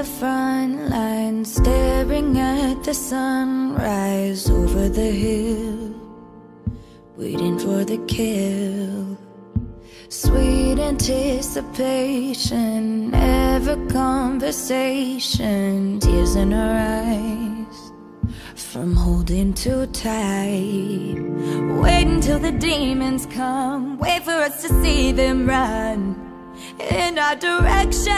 front line, staring at the sunrise over the hill, waiting for the kill. Sweet anticipation, ever conversation, tears in her eyes from holding too tight. Wait until the demons come, wait for us to see them run in our direction.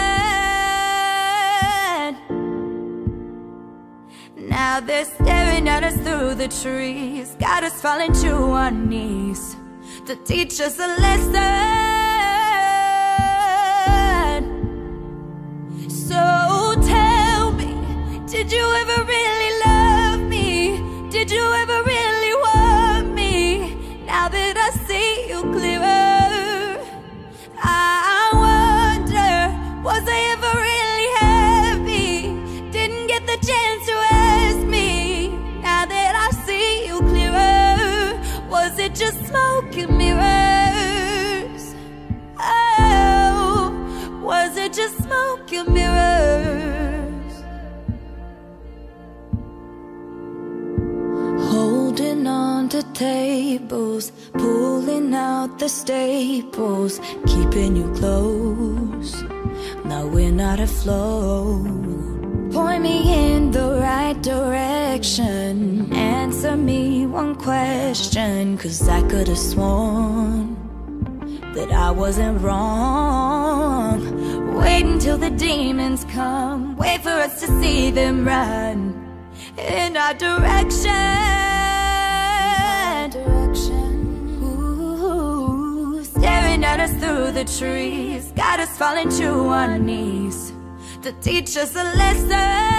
Now they're staring at us through the trees, got us falling to our knees to teach us a lesson. So tell me, did you ever really love me? Did you ever really want me? Now that I see you clearer, I wonder, was I ever really happy? Didn't get the chance to ask me. Now that I see you clearer, was it just smoke and mirrors? Oh, was it just smoke and mirrors? Holding on to tables, pulling out the staples, keeping you close. Now we're not afloat. Point me in the right direction, answer me one question, 'cause I could have sworn that I wasn't wrong. Wait until the demons come, wait for us to see them run in our direction. Ooh, staring at us through the trees, got us falling to our knees to teach us a lesson.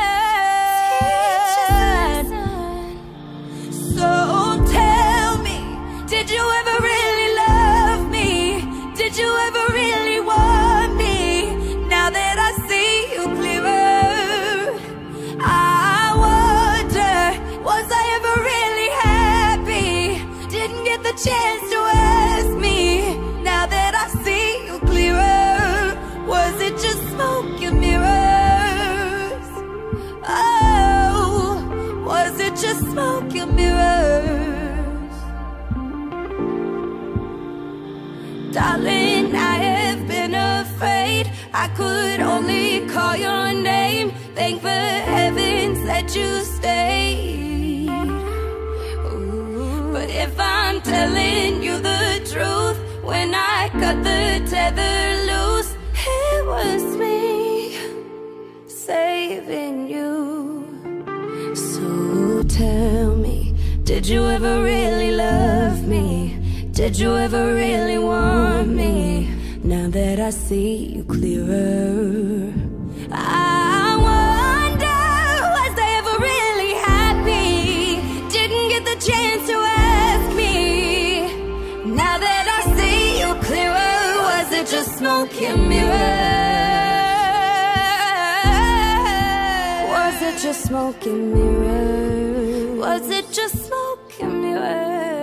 So tell me, did you ever really love me? Did you ever really want me? Now that I see you clearer, I wonder, was I ever really happy? Didn't get the chance to ask me. Now that I see you clearer, was it just smoke and mirrors? Oh, was it just smoke and mirrors? Darling, I have been afraid I could only call your name. Thank the heavens that you stayed. Ooh, but if I'm telling you the truth, when I cut the tether loose, it was me saving you. So tell me, did you ever really love me? Did you ever really want me? Now that I see you clearer, I wonder, was I ever really happy? Didn't get the chance to ask me. Now that I see you clearer, was it just smoke and mirrors? Was it just smoke and mirrors? Was it just smoke and mirrors?